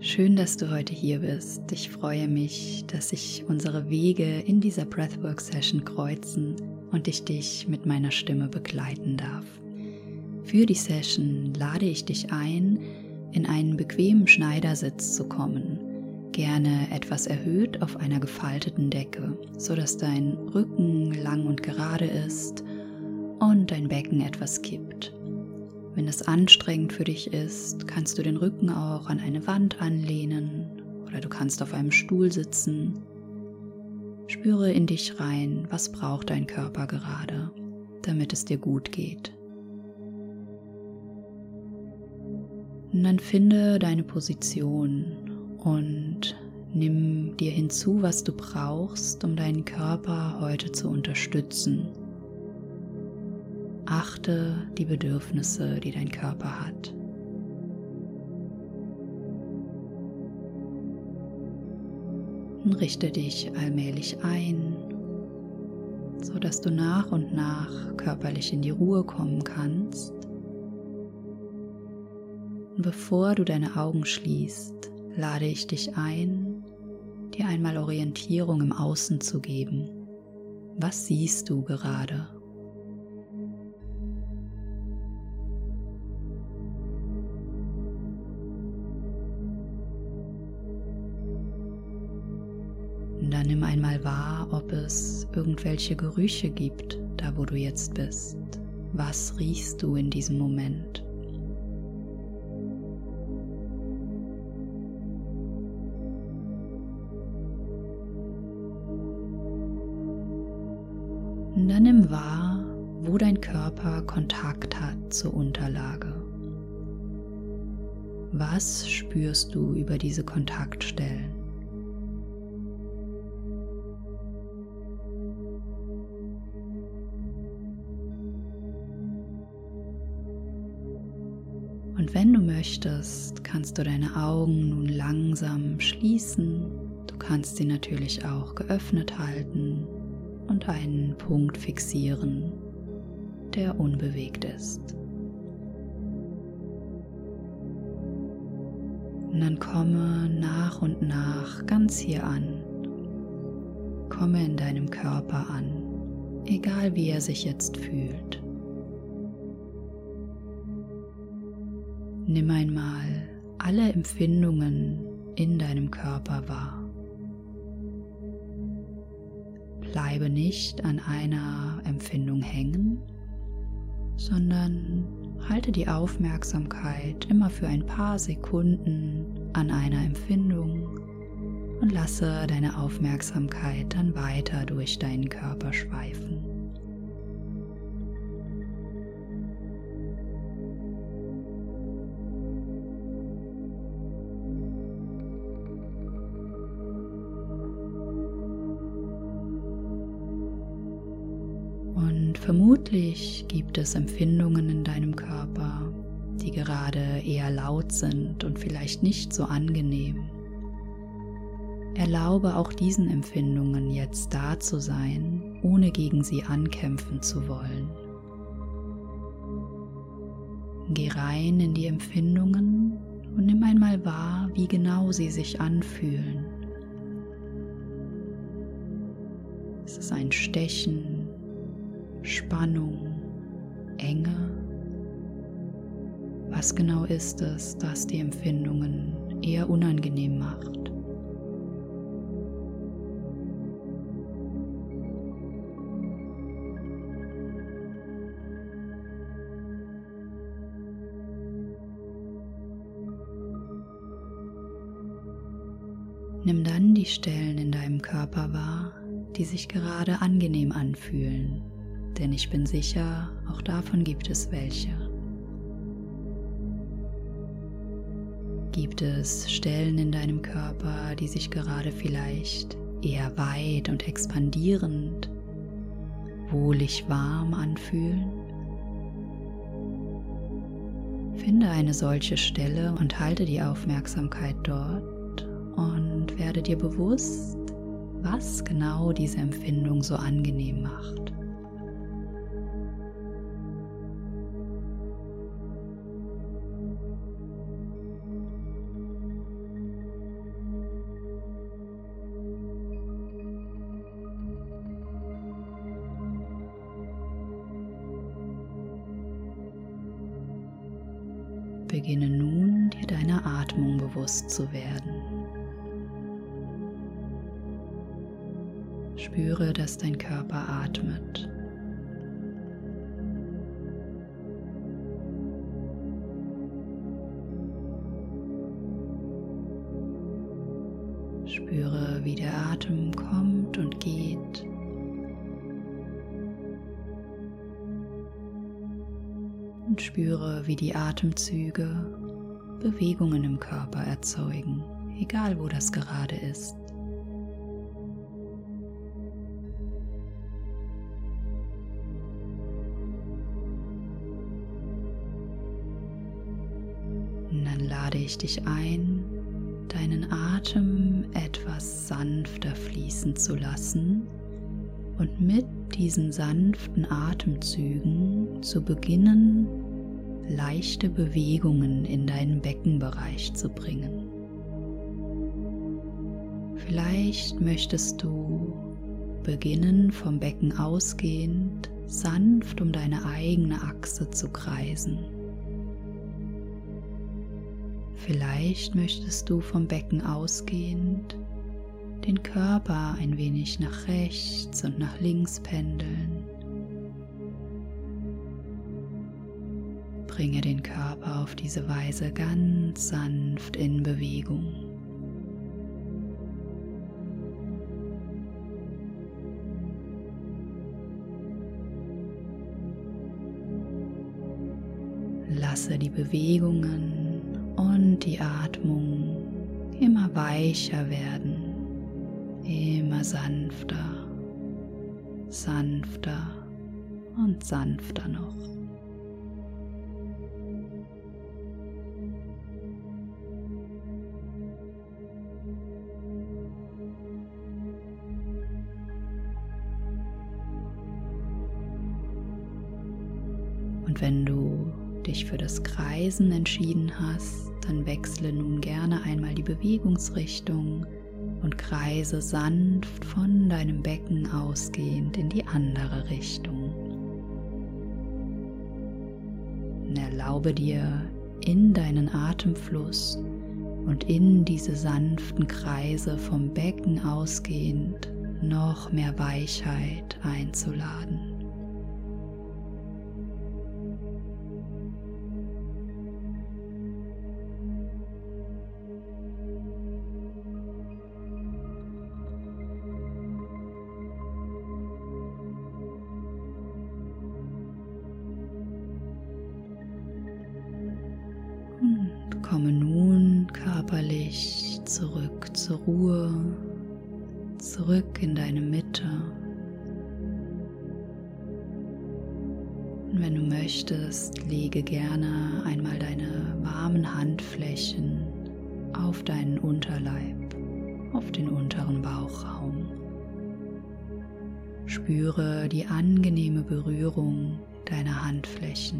Schön, dass du heute hier bist. Ich freue mich, dass sich unsere Wege in dieser Breathwork-Session kreuzen und ich dich mit meiner Stimme begleiten darf. Für die Session lade ich dich ein, in einen bequemen Schneidersitz zu kommen, gerne etwas erhöht auf einer gefalteten Decke, sodass dein Rücken lang und gerade ist und dein Becken etwas kippt. Wenn es anstrengend für dich ist, kannst du den Rücken auch an eine Wand anlehnen oder du kannst auf einem Stuhl sitzen. Spüre in dich rein, was braucht dein Körper gerade, damit es dir gut geht. Und dann finde deine Position und nimm dir hinzu, was du brauchst, um deinen Körper heute zu unterstützen. Achte die Bedürfnisse, die dein Körper hat. Und richte dich allmählich ein, sodass du nach und nach körperlich in die Ruhe kommen kannst. Und bevor du deine Augen schließt, lade ich dich ein, dir einmal Orientierung im Außen zu geben. Was siehst du gerade? Und dann nimm einmal wahr, ob es irgendwelche Gerüche gibt, da wo du jetzt bist. Was riechst du in diesem Moment? Und dann nimm wahr, wo dein Körper Kontakt hat zur Unterlage. Was spürst du über diese Kontaktstellen? Und wenn du möchtest, kannst du deine Augen nun langsam schließen. Du kannst sie natürlich auch geöffnet halten und einen Punkt fixieren, der unbewegt ist. Und dann komme nach und nach ganz hier an. Komme in deinem Körper an, egal wie er sich jetzt fühlt. Nimm einmal alle Empfindungen in deinem Körper wahr. Bleibe nicht an einer Empfindung hängen, sondern halte die Aufmerksamkeit immer für ein paar Sekunden an einer Empfindung und lasse deine Aufmerksamkeit dann weiter durch deinen Körper schweifen. Und vermutlich gibt es Empfindungen in deinem Körper, die gerade eher laut sind und vielleicht nicht so angenehm. Erlaube auch diesen Empfindungen jetzt da zu sein, ohne gegen sie ankämpfen zu wollen. Geh rein in die Empfindungen und nimm einmal wahr, wie genau sie sich anfühlen. Ist es ein Stechen, Spannung, Enge? Was genau ist es, das die Empfindungen eher unangenehm macht? Nimm dann die Stellen in deinem Körper wahr, die sich gerade angenehm anfühlen. Denn ich bin sicher, auch davon gibt es welche. Gibt es Stellen in deinem Körper, die sich gerade vielleicht eher weit und expandierend, wohlig warm anfühlen? Finde eine solche Stelle und halte die Aufmerksamkeit dort und werde dir bewusst, was genau diese Empfindung so angenehm macht. Beginne nun, dir deiner Atmung bewusst zu werden. Spüre, dass dein Körper atmet. Spüre, wie der Atem kommt und geht. Und spüre, wie die Atemzüge Bewegungen im Körper erzeugen, egal wo das gerade ist. Und dann lade ich dich ein, deinen Atem etwas sanfter fließen zu lassen und mit diesen sanften Atemzügen zu beginnen, leichte Bewegungen in deinen Beckenbereich zu bringen. Vielleicht möchtest du beginnen, vom Becken ausgehend sanft um deine eigene Achse zu kreisen. Vielleicht möchtest du vom Becken ausgehend den Körper ein wenig nach rechts und nach links pendeln. Bringe den Körper auf diese Weise ganz sanft in Bewegung. Lasse die Bewegungen und die Atmung immer weicher werden, immer sanfter, sanfter und sanfter noch. Und wenn du dich für das Kreisen entschieden hast, dann wechsle nun gerne einmal die Bewegungsrichtung und kreise sanft von deinem Becken ausgehend in die andere Richtung. Und erlaube dir, in deinen Atemfluss und in diese sanften Kreise vom Becken ausgehend noch mehr Weichheit einzuladen. Komme nun körperlich zurück zur Ruhe, zurück in deine Mitte. Und wenn du möchtest, lege gerne einmal deine warmen Handflächen auf deinen Unterleib, auf den unteren Bauchraum. Spüre die angenehme Berührung deiner Handflächen.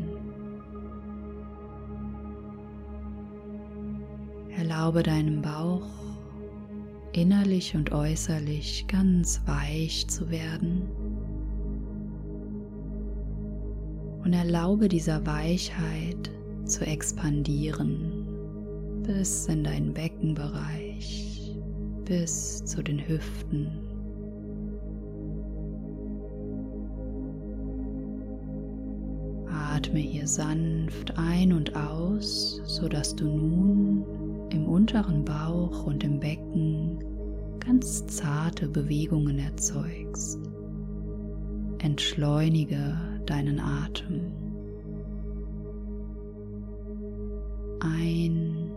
Erlaube deinem Bauch innerlich und äußerlich ganz weich zu werden und erlaube dieser Weichheit zu expandieren bis in deinen Beckenbereich, bis zu den Hüften. Atme hier sanft ein und aus, sodass du nun im unteren Bauch und im Becken ganz zarte Bewegungen erzeugst. Entschleunige deinen Atem. Ein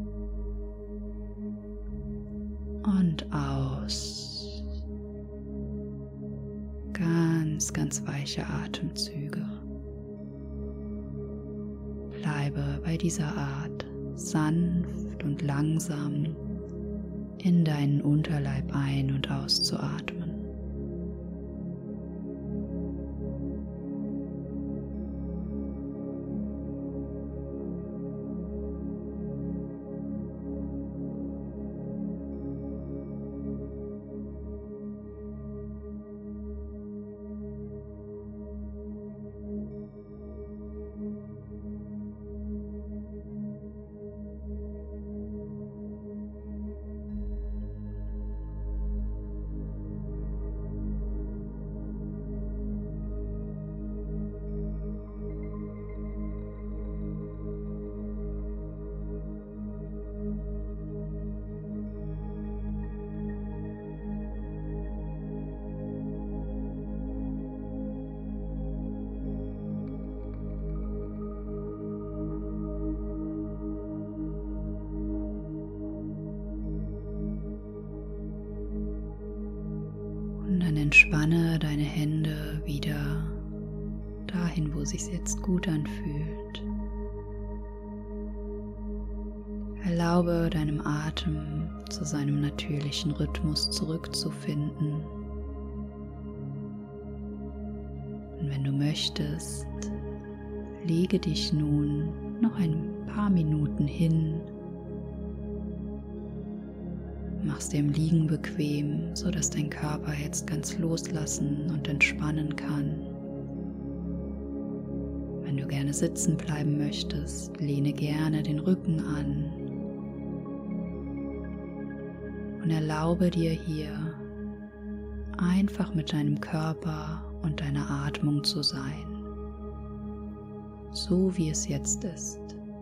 und aus. Ganz, ganz weiche Atemzüge. Bleibe bei dieser Art sanft und langsam in deinen Unterleib ein- und auszuatmen. Entspanne deine Hände wieder dahin, wo es sich jetzt gut anfühlt. Erlaube deinem Atem zu seinem natürlichen Rhythmus zurückzufinden. Und wenn du möchtest, lege dich nun noch ein paar Minuten hin. Mach's dir im Liegen bequem, sodass dein Körper jetzt ganz loslassen und entspannen kann. Wenn du gerne sitzen bleiben möchtest, lehne gerne den Rücken an und erlaube dir hier einfach mit deinem Körper und deiner Atmung zu sein, so wie es jetzt ist.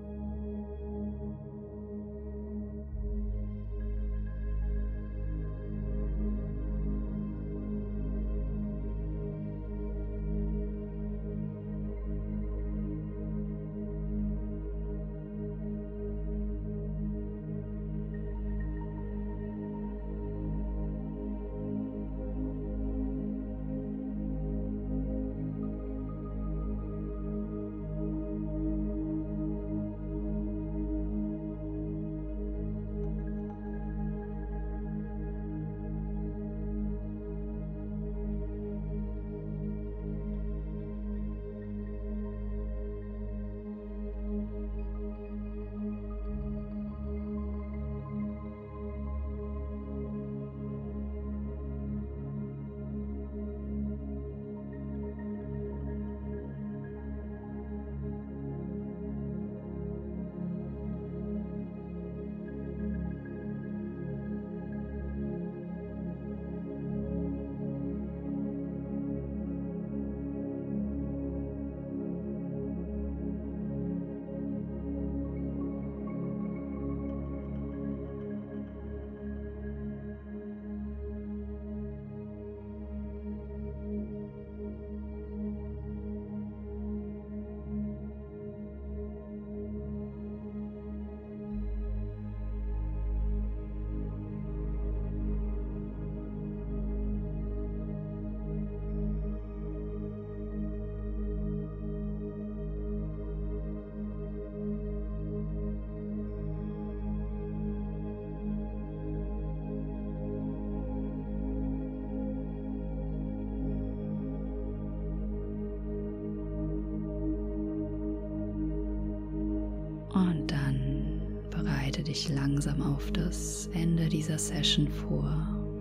Und dann bereite dich langsam auf das Ende dieser Session vor.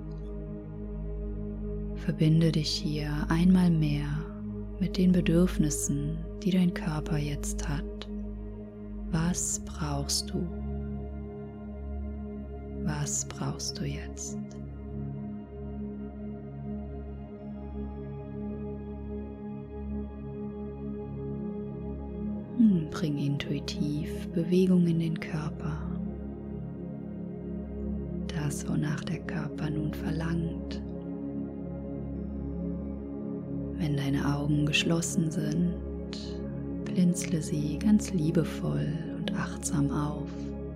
Verbinde dich hier einmal mehr mit den Bedürfnissen, die dein Körper jetzt hat. Was brauchst du? Was brauchst du jetzt? Bring intuitiv Bewegung in den Körper. Das, wonach der Körper nun verlangt. Wenn deine Augen geschlossen sind, blinzle sie ganz liebevoll und achtsam auf.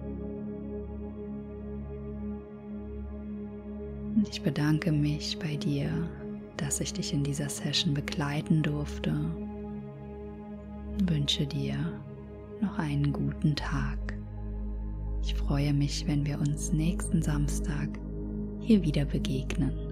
Und ich bedanke mich bei dir, dass ich dich in dieser Session begleiten durfte. Ich wünsche dir noch einen guten Tag. Ich freue mich, wenn wir uns nächsten Samstag hier wieder begegnen.